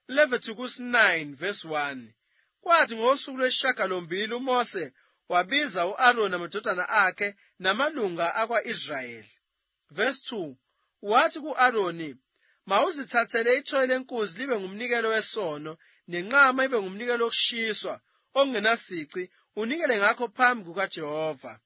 Leviticus 9 verse 1. Kwathi ngosuku lwesishiyagalombili uMose wabiza u-Aroni amadodana akhe namalunga akwa-Israyeli. Verse 2. Wathi ku-Aroni, mawuzithathele ithole lenkunzi libe ngumnikelo wesono, nenqama ibe ngumnikelo wokushiswa ongenasici, unikele ngakho phambi kukaJehova.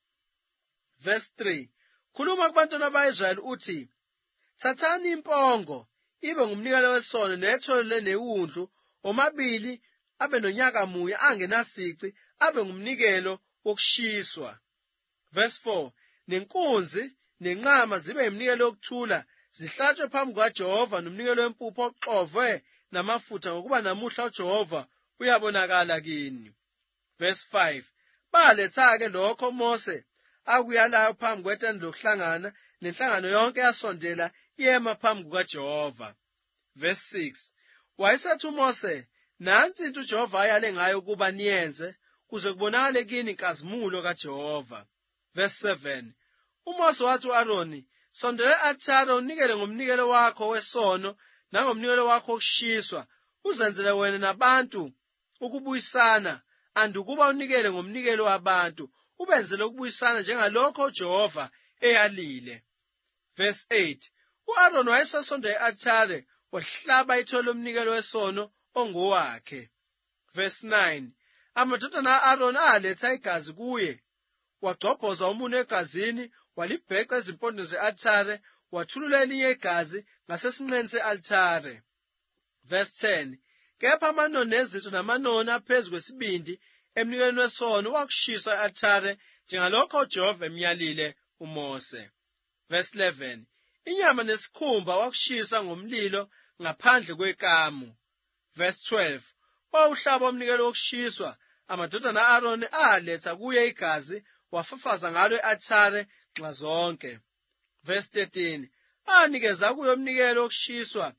Verse 3. Khuluma kubantwana ba-Israyeli uthi, thathani impongo ibe ngumnikelo wesono, nethole newundlu omabili abe nonyaka munye angenasici, abe ngumnikelo wokushiswa. Verse 4. Nenkunzi nenqama zibe yiminikelo yokuthula, zihlatshwe phambi kukaJehova nomnikelo wempuphu oxovwe namafutha, ngokuba namuhla uJehova uyabonakala kini. Verse 5. Baletha-ke lokho Mose akuyalayo phambi kwetende lokuhlangana, nenhlangano yonke yasondela yema phambi kukaJehova. Verse 6. Wayesethi uMose, nansi into uJehova ayale ngayo ukuba niyenze, kuze kubonakale kini inkazimulo kaJehova. Verse 7. uMose wathi u-Aroni, sondela e-alithare unikele ngomnikelo wakho wesono nangomnikelo wakho wokushiswa, uzenzele wena nabantu ukubuyisana, andukuba unikele ngomnikelo wabantu, ubenzele ukubuyisana njengalokho uJehova eyalile. Verse 8. U-Aroni wayesasondela e-alithare wahlaba ithole lomnikelo wesono ongowakhe. Verse 9. Amadodana a-Aroni aletha igazi kuye, wagcobhoza umunwe egazini, walibheqa ezimpondweni ze-alithare, wathulula elinye igazi ngasesinqeni se-alithare. Verse 10. Kepha amanoni nezitho namanoni aphezu kwesibindi emnikelweni wesono wakushisa e-alithare, njengalokho uJehova emyalile uMose. Verse 11. Inyama nesikhumba wakushisa ngomlilo ngaphandle kwekamu. Verse 12. Wawuhlaba umnikelo wokushiswa, amadodana a-Aroni aletha kuye igazi, wafafaza ngalo e-alithare nxa zonke. Verse 13. Anikeza kuyo umnikelo wokushiswa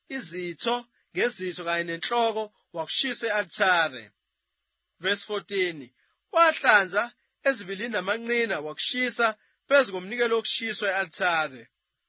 izitho ngezitho kanye nenhloko, wakushisa e-alithare. Verse 14. Wahlanza ezibilini namanqina, wakushisa phezu komnikelo wokushiswa e-alithare.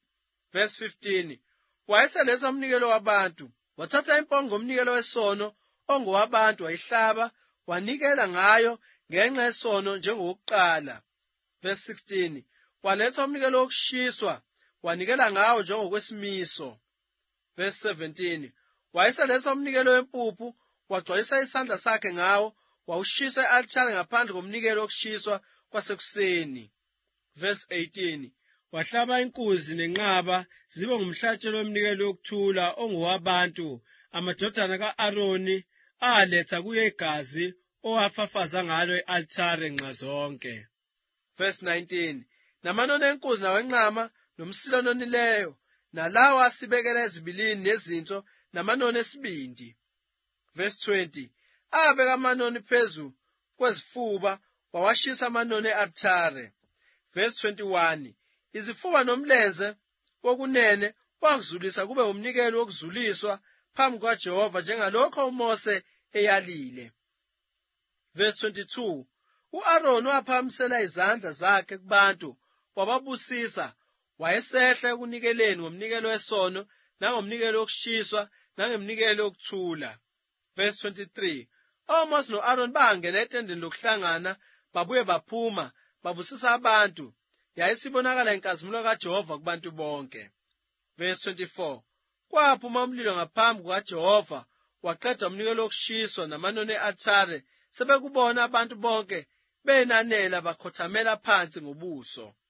Verse 15. Wayeseletha umnikelo wabantu, wathatha impongo ngomnikelo wesono ongowabantu, wayihlaba, wanikela ngayo ngenxa yesono njengokuqala. Verse 16. Waletha umnikelo wokushiswa, wanikela ngawo njengokwesimiso. Verse 17. Wayeseletha umnikelo wempuphu, wagcwalisa isandla sakhe ngawo, wawushisa e-alithare ngaphandle komnikelo wokushiswa kwasekuseni. Verse 18. Wahlaba inkunzi nenqaba zibe ngumhlatshelo womnikelo wokuthula ongowabantu, amadodana ka-Aroni aletha kuye igazi owafafaza ngalo e-alithare nxa zonke. Verse 19. Namanoni enkunzi nawenqama nomsila ononileyo, nalawo asibekela ezibilini nezinso namanoni esibindi. Verse 20. Abeka amanoni phezu kwezifuba, wawashisa amanoni e-alithare. Verse 21. Izifuba nomlenze wokunene wakuzulisa kube umnikelo wokuzuliswa phambi kukaJehova, njengalokho uMose eyalile. Verse 22. U-Aroni waphakamisela izandla zakhe kubantu, wababusisa, wayesehla ekunikeleni ngomnikelo wesono nangomnikelo wokushiswa nangomnikelo wokuthula. Verse 23. OMose no-Aroni bangena etendeni lokuhlangana, babuye baphuma, babusisa abantu. Yayisibonakala inkazimulo kaJehova kubantu bonke. Verse 24. Kwaphuma umlilo ngaphambi kukaJehova, waqeda umnikelo wokushiswa namanoni e-alithare, sebekubona abantu bonke benanela, bakhothamela phansi ngobuso.